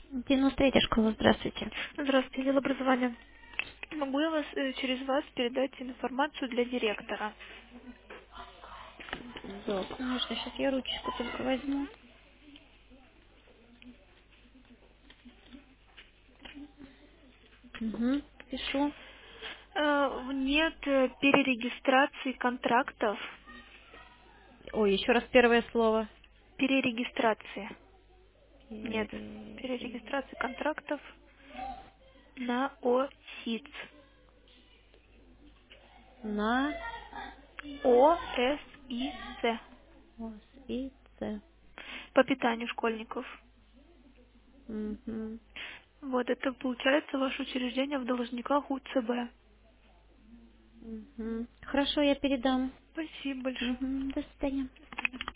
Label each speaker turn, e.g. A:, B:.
A: 93-я школа, здравствуйте.
B: Здравствуйте, отдел образования. Могу я через вас передать информацию для директора?
A: Да, конечно, сейчас я ручку только возьму. Угу, пишу.
B: Нет перерегистрации контрактов.
A: Ой, еще раз первое слово.
B: Перерегистрации. Нет
A: Пере-
B: перерегистрации контрактов на ОСИЦ.
A: На
B: ОСИЦ.
A: ос и ц.
B: По питанию школьников.
A: Угу,
B: Вот это получается ваше учреждение в должниках УЦБ.
A: угу. Хорошо, я передам.
B: Спасибо большое.
A: Угу, до свидания.